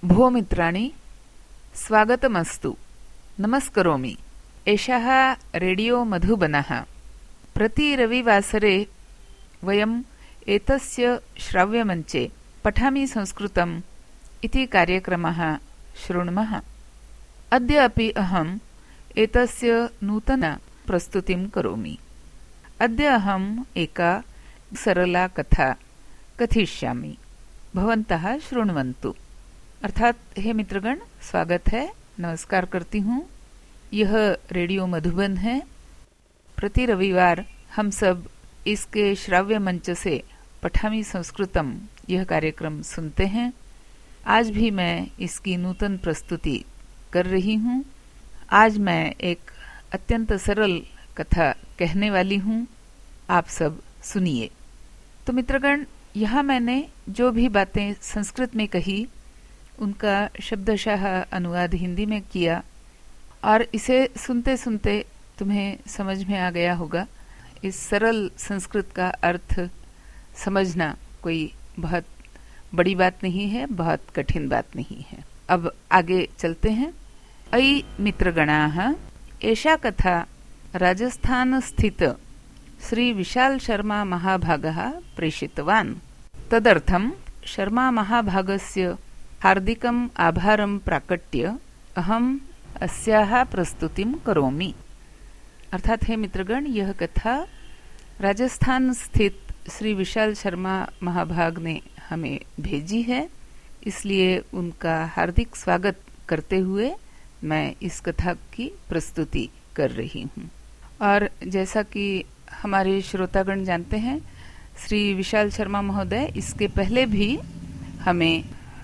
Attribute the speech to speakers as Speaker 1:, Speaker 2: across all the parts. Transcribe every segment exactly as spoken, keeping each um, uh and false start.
Speaker 1: भो मित्राणि, स्वागतमस्तु। नमस्करोमि। एषः रेडियो मधुबनः। प्रति रविवासरे वयम् एतस्य श्राव्यमञ्चे पठामि संस्कृतम् इति कार्यक्रमः शृण्मः। अद्य अपि अहम् एतस्य नूतन प्रस्तुतिं करोमि। अद्य अहम् एका सरला कथा कथिष्यामि। भवन्तः शृण्वन्तु। अर्थात हे मित्रगण, स्वागत है, नमस्कार करती हूँ। यह रेडियो मधुबन है। प्रति रविवार हम सब इसके श्राव्य मंच से पठामी संस्कृतम यह कार्यक्रम सुनते हैं। आज भी मैं इसकी नूतन प्रस्तुति कर रही हूँ। आज मैं एक अत्यंत सरल कथा कहने वाली हूँ। आप सब सुनिए। तो मित्रगण, यहाँ मैंने जो भी बातें संस्कृत में कही उनका शब्दशः अनुवाद हिंदी में किया, और इसे सुनते सुनते तुम्हें समझ में आ गया होगा। इस सरल संस्कृत का अर्थ समझना कोई बहुत बड़ी बात नहीं है, बहुत कठिन बात नहीं है। अब आगे चलते हैं। अयि मित्रगणाः, एषा कथा राजस्थान स्थित श्री विशाल शर्मा महाभागः प्रेषितवान्। तदर्थं शर्मा महाभागस्य हार्दिकम् आभारं प्राकट्य अहम् अस्याः प्रस्तुतिं करोमि। अर्थात हे मित्रगण, यह कथा राजस्थान स्थित श्री विशाल शर्मा महाभाग ने हमें भेजी है, इसलिए उनका हार्दिक स्वागत करते हुए मैं इस कथा की प्रस्तुति कर रही हूँ। और जैसा कि हमारे श्रोतागण जानते हैं, श्री विशाल शर्मा महोदय इसके पहले भी हमें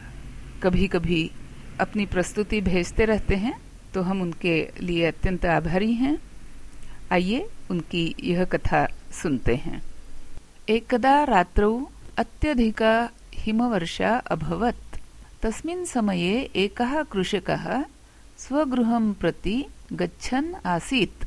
Speaker 1: कभी कभी अपनी प्रस्तुति भेजते रहते हैं, तो हम उनके लिए अत्यंत आभारी हैं। आइए उनकी यह कथा सुनते हैं। एकदा रात्रौ अत्यधिका हिमवर्षा अभवत्। तस्मिन् समये एकः कृषकः स्वगृहं प्रति गच्छन् आसीत्।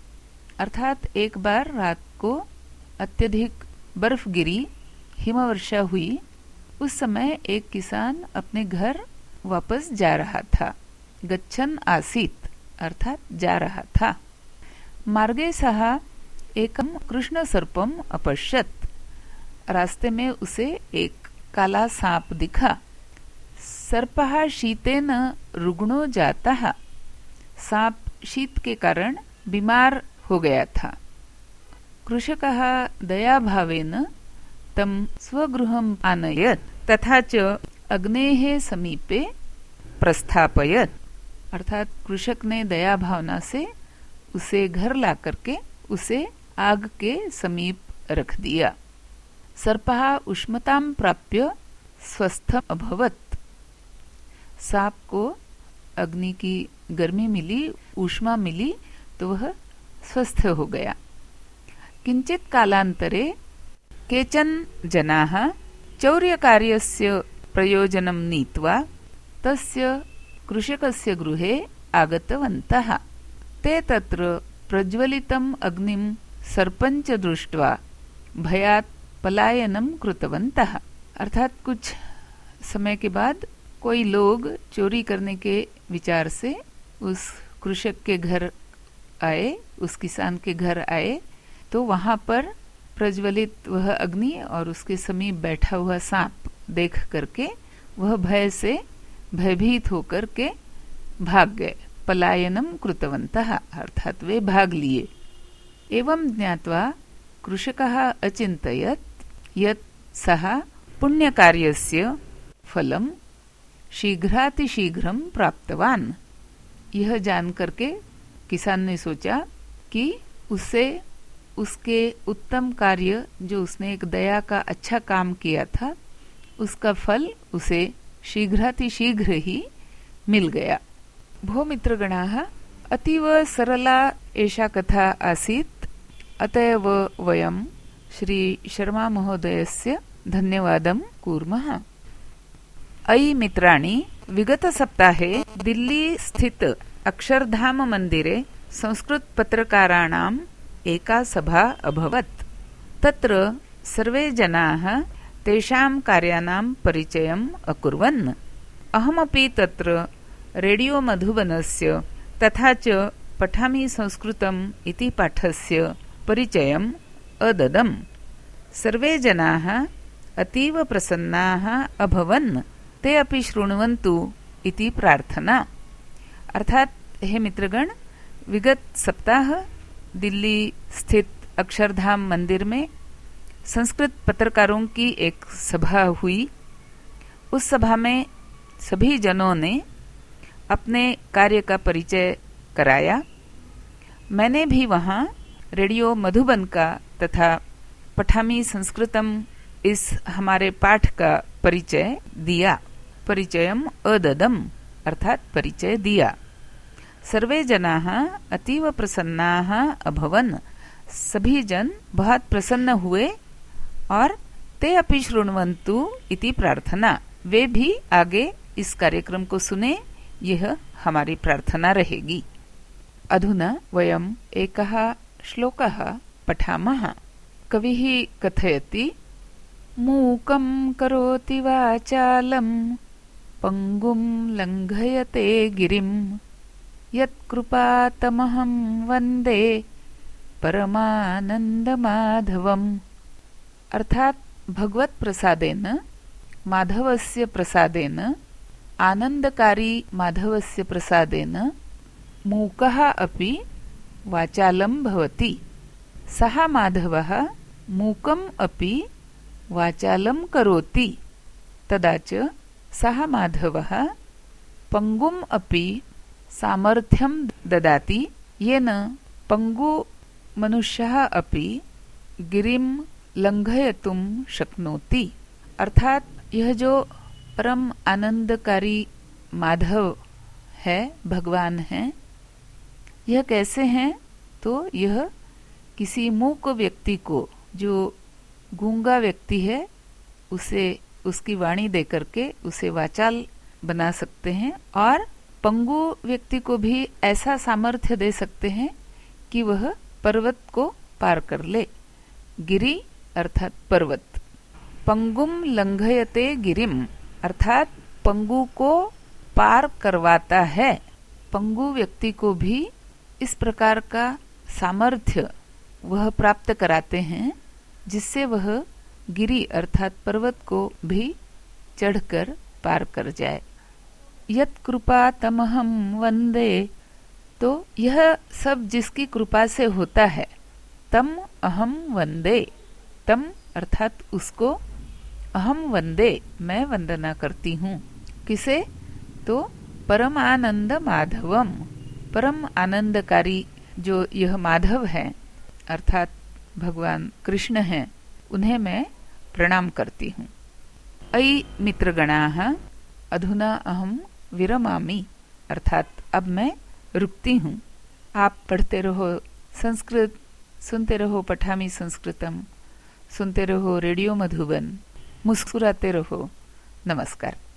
Speaker 1: अर्थात एक बार रात को अत्यधिक बर्फ गिरी, हिमवर्षा हुई। उस समय एक किसान अपने घर वापस जा रहा था। गच्छन् आसीत् अर्थात जा रहा था। मार्गे सः एकं कृष्ण सर्पम अपश्यत्। रास्ते में उसे एक काला सांप दिखा। सर्पः शीतेन रुग्णो जातः। सांप शीत के कारण बीमार हो गया था। कृषकः दयाभावेन तं स्वगृहम् आनयत् तथा च अग्नेः समीपे प्रस्थापयत्। अर्थात कृषक ने दया भावना से उसे घर ला करके उसे आग के समीप रख दिया। सर्पः उष्मतां प्राप्य स्वस्थ अभवत्। सांप को अग्नि की गर्मी मिली, ऊष्मा मिली, तो वह स्वस्थ हो गया। किंचित कालांतरे केचन जनाः चौर्यकार्यस्य प्रयोजनं नीत्वा तस्य कृषकस्य गृहे आगतवन्तः। ते तत्र प्रज्वलितम् अग्निं सर्पञ्च दृष्ट्वा भयात् पलायनं कृतवन्तः। अर्थात कुछ समय के बाद कोई लोग चोरी करने के विचार से उस कृषक के घर आए, उस किसान के घर आए, तो वहां पर प्रज्वलित वह अग्नि और उसके समीप बैठा हुआ सांप देख करके वह भय से भयभीत होकर के भाग गए। पलायनम कृतवन्तः अर्थात वे भाग लिए। एवं ज्ञात्वा कृषकः अचिन्तयत् यत् सः पुण्यकार्यस्य फलं शीघ्रातिशीघ्रं प्राप्तवान्। यह जान करके किसान ने सोचा कि उससे उसके उत्तम कार्य, जो उसने एक दया का अच्छा काम किया था, उसका फल उसे शीघ्रातिशीघ्र ही मिल गया। भो मित्रगणाः, अतीव सरला एषा कथा आसीत्। अतएव वयं श्री शर्मा महोदयस्य धन्यवादं कुर्मः। अयि मित्राणि, विगत सप्ताहे दिल्ली स्थित अक्षरधाम मंदिरे संस्कृत पत्रकाराणाम् एका सभा अभवत्। तत्र सर्वे जनाः तेषां कार्याणां परिचयम् अकुर्वन्। अहमपि तत्र रेडियो मधुबनस्य तथा च पठामि संस्कृतम् इति पाठस्य परिचयम् अददम्। सर्वे जनाः अतीव प्रसन्नाः अभवन्, ते अपि शृण्वन्तु इति प्रार्थना। अर्थात हे मित्रगण, विगत सप्ताह दिल्ली स्थित अक्षरधाम मंदिर में संस्कृत पत्रकारों की एक सभा हुई। उस सभा में सभी जनों ने अपने कार्य का परिचय कराया। मैंने भी वहाँ रेडियो मधुबन का तथा पठामि संस्कृतम इस हमारे पाठ का परिचय दिया। परिचयम अददम अर्थात परिचय दिया। सर्वे जनाः अतीव प्रसन्नाः अभवन्, सभी जन बहुत प्रसन्न हुए और ते अपि शृण्वन्तु इति प्रार्थना, वे भी आगे इस कार्यक्रम को सुने, यह हमारी प्रार्थना रहेगी। अधुना वयम् एकः श्लोकः पठामः। कविः कथयति, मूकं करोति वाचालं पंगुं लंघयते गिरिं, यत्कृपातमहं वन्दे परमानन्दमाधवम्। अर्थात भगवत प्रसादेन, माधवस्य प्रसादेन, आनंदकारी माधवस्य प्रसादेन मूकः अपि वाचालं भवति। सः माधवः मूकम् अपि वाचालं करोति। तदा च सः माधवः पंगुम् अपि सामर्थ्यं ददाति, येन पंगु मनुष्यः अपि गिरिं लंघयितुं शक्नोति। अर्थात यह जो परम आनंदकारी माधव है, भगवान है, यह कैसे हैं? तो यह किसी मूक व्यक्ति को, जो गूंगा व्यक्ति है, उसे उसकी वाणी देकर के उसे वाचाल बना सकते हैं, और पंगु व्यक्ति को भी ऐसा सामर्थ्य दे सकते हैं कि वह पर्वत को पार कर ले। गिरि अर्थात पर्वत। पंगुम लंघयते गिरिम अर्थात पंगु को पार करवाता है। पंगु व्यक्ति को भी इस प्रकार का सामर्थ्य वह प्राप्त कराते हैं, जिससे वह गिरि अर्थात पर्वत को भी चढ़कर पार कर जाए। यत कृपा तमहम वंदे, तो यह सब जिसकी कृपा से होता है। तम अहम वंदे, तम अर्थात उसको, अहम वंदे मैं वंदना करती हूँ। किसे? तो परम आनंद माधवम, परम आनंदकारी जो यह माधव है अर्थात भगवान कृष्ण हैं, उन्हें मैं प्रणाम करती हूँ। अयि मित्रगणाः अधुना अहम विरमामि, अर्थात अब मैं रुकती हूँ। आप पढ़ते रहो संस्कृत, सुनते रहो पठामि संस्कृतम, सुनते रहो रेडियो मधुबन, मुस्कुराते रहो। नमस्कार।